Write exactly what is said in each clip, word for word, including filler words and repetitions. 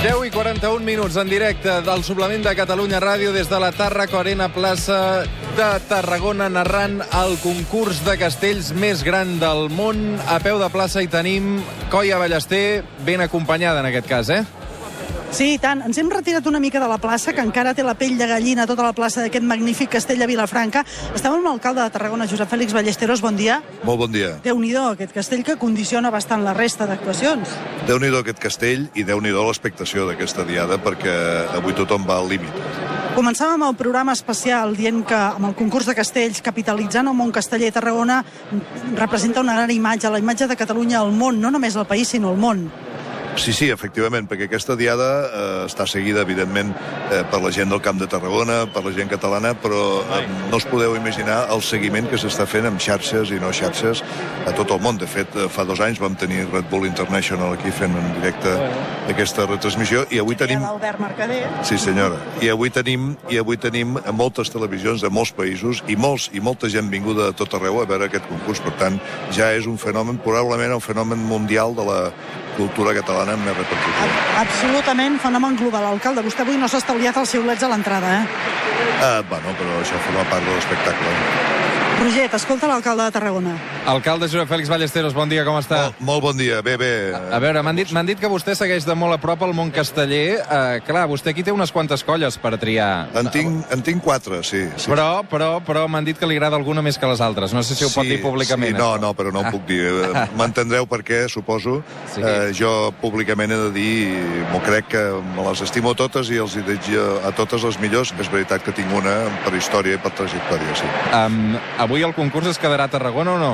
deu i quaranta-un minuts en directe del suplement de Catalunya Ràdio des de la Tàrraco Arena plaça de Tarragona, narrant el concurs de castells més gran del món. A peu de plaça hi tenim Coia Ballester, ben acompanyada en aquest cas, eh? Sí, i tant. Ens hem retirat una mica de la plaça, que encara té la pell de gallina tota la plaça d'aquest magnífic castell a Vilafranca. Estem amb l'alcalde de Tarragona, Josep Fèlix Ballesteros. Bon dia. Molt bon dia. Déu-n'hi-do, aquest castell que condiciona bastant la resta d'actuacions. Déu-n'hi-do aquest castell i déu-n'hi-do l'expectació d'aquesta diada, perquè avui tothom va al límit. Començàvem el programa especial dient que amb el concurs de castells, capitalitzant el món casteller, Tarragona representa una gran imatge, la imatge de Catalunya al món, no només al país, sinó al món. Sí, sí, efectivament, perquè aquesta diada eh, està seguida, evidentment, eh, per la gent del Camp de Tarragona, per la gent catalana, però eh, no us podeu imaginar el seguiment que s'està fent amb xarxes i no xarxes a tot el món. De fet, eh, fa dos anys vam tenir Red Bull International aquí fent en directe aquesta retransmissió, i avui tenim... L'Albert Mercader. Sí, senyora. I avui tenim i avui tenim moltes televisions de molts països i molts i molta gent vinguda de tot arreu a veure aquest concurs. Per tant, ja és un fenomen, probablement el fenomen mundial de la cultura catalana amb més repercussió. Absolutament fenomen global. Alcalde, vostè avui no s'ha estalviat els xiulets a l'entrada, eh? Ah, bueno, però això forma part de l'espectacle. Roger, t'escolta l'alcalde de Tarragona. Alcalde Josep Fèlix Ballesteros, bon dia, com està? Molt, molt bon dia, bé, bé. A veure, m'han dit, m'han dit que vostè segueix de molt a prop el món casteller. Uh, clar, vostè aquí té unes quantes colles per triar. En tinc, en tinc quatre, sí. sí. Però, però, però m'han dit que li agrada alguna més que les altres. No sé si ho sí, pot dir públicament. Sí, no, no, però no ho puc dir. M'entendreu per què, suposo. Sí. Uh, jo públicament he de dir, m'ho crec que me les estimo totes i els hi dic a totes les millors. És veritat que tinc una per història i per trajectòria, sí. Um, avui el concurs es quedarà a Tarragona o no?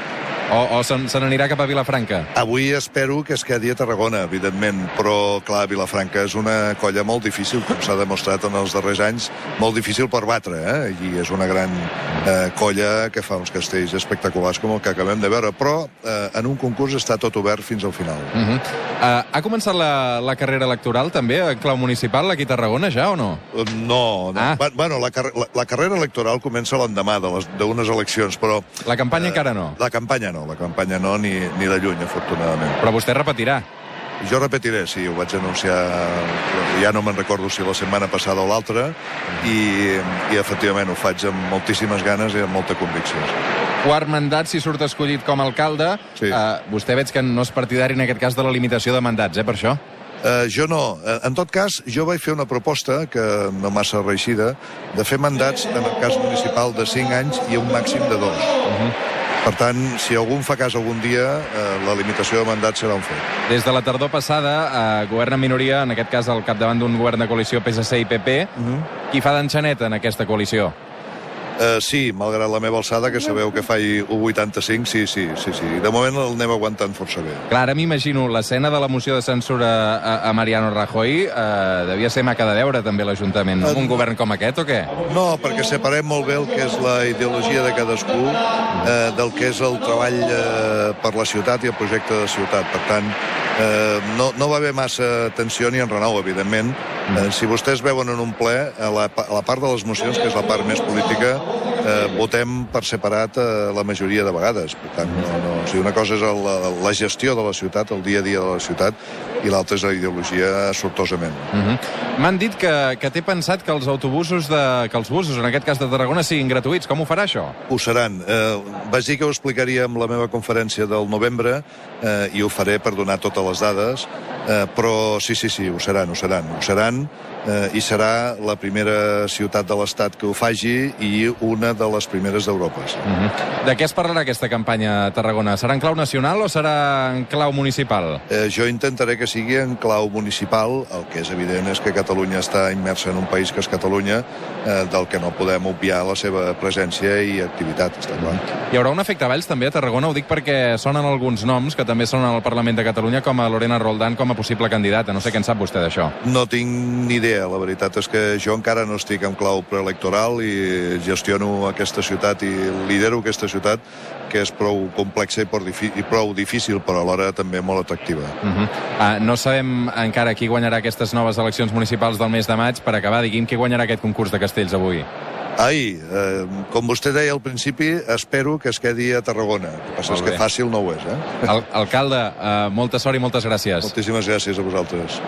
O, o se n'anirà cap a Vilafranca? Avui espero que es quedi a Tarragona, evidentment, però, clar, Vilafranca és una colla molt difícil, com s'ha demostrat en els darrers anys, molt difícil per batre, eh? I és una gran eh, colla que fa uns castells espectaculars com el que acabem de veure, però eh, en un concurs està tot obert fins al final. Uh -huh. uh, ha començat la, la carrera electoral, també, a clau municipal, aquí a Tarragona, ja, o no? Uh, no, no. Ah. Bueno, la, car la, la carrera electoral comença l'endemà d'unes eleccions, però... La campanya eh, encara no? La campanya no, la campanya no, ni, ni de lluny, afortunadament. Però vostè repetirà? Jo repetiré, sí, ho vaig anunciar, ja no me'n recordo si la setmana passada o l'altra, i, i efectivament ho faig amb moltíssimes ganes i amb molta convicció. Quart mandat, si surt escollit com a alcalde. Sí. Uh, vostè veig que no és partidari en aquest cas de la limitació de mandats, eh, per això? Uh, jo no. En tot cas, jo vaig fer una proposta, que no massa reeixida, de fer mandats, en el cas municipal, de cinc anys i un màxim de dos. Uh-huh. Per tant, si algú en fa cas algun dia, eh, la limitació de mandat serà un fet. Des de la tardor passada, eh, govern en minoria, en aquest cas al capdavant d'un govern de coalició P S C i P P. Uh-huh. Qui fa d'enxaneta en aquesta coalició? Uh, sí, malgrat la meva alçada, que sabeu que faig un vuitanta-cinc, sí, sí, sí, sí. De moment el anem aguantant força bé. Clar, ara m'imagino l'escena de la moció de censura a, a Mariano Rajoy, eh, devia ser maca de veure també l'Ajuntament, uh, un govern com aquest o què? No, perquè separem molt bé el que és la ideologia de cadascú eh, del que és el treball eh, per la ciutat i el projecte de ciutat. Per tant, eh, no, no va haver massa tensió ni enrenou, evidentment. Eh, si vostès veuen en un ple, a la, a la part de les mocions, que és la part més política, eh, votem per separat eh, la majoria de vegades. Per tant, no, no, o sigui, una cosa és la, la gestió de la ciutat, el dia a dia de la ciutat, i l'altra és la ideologia sortosament. Uh -huh. M'han dit que, que té pensat que els autobusos, de, que els busos, en aquest cas de Tarragona, siguin gratuïts. Com ho farà, això? Ho seran. Eh, vaig dir que ho explicaria amb la meva conferència del novembre, eh, i ho faré per donar totes les dades, eh, però sí, sí, sí, ho seran, ho seran. Ho seran eh, i serà la primera ciutat de l'Estat que ho faci i una de les primeres d'Europa. Sí. Uh -huh. De què es parlarà aquesta campanya a Tarragona? Serà en clau nacional o serà en clau municipal? Eh, jo intentaré que sigui en clau municipal. El que és evident és que Catalunya està immersa en un país que és Catalunya, eh, del que no podem obviar la seva presència i activitat, està clar. Hi haurà un efecte Valls també a Tarragona? Ho dic perquè sonen alguns noms que també sonen al Parlament de Catalunya, com a Lorena Roldán com a possible candidata. No sé què en sap vostè d'això. No tinc ni idea. La veritat és que jo encara no estic en clau preelectoral i gestiono aquesta ciutat i lidero aquesta ciutat, que és prou complexa i prou, i prou difícil, però alhora també molt atractiva. Uh -huh. uh, no sabem encara qui guanyarà aquestes noves eleccions municipals del mes de maig. Per acabar, digui'm qui guanyarà aquest concurs de castells avui. Ai, eh, com vostè deia al principi, espero que es quedi a Tarragona. El que passa és que fàcil no ho és, eh? Al alcalde, eh, molta sort i moltes gràcies. Moltíssimes gràcies a vosaltres.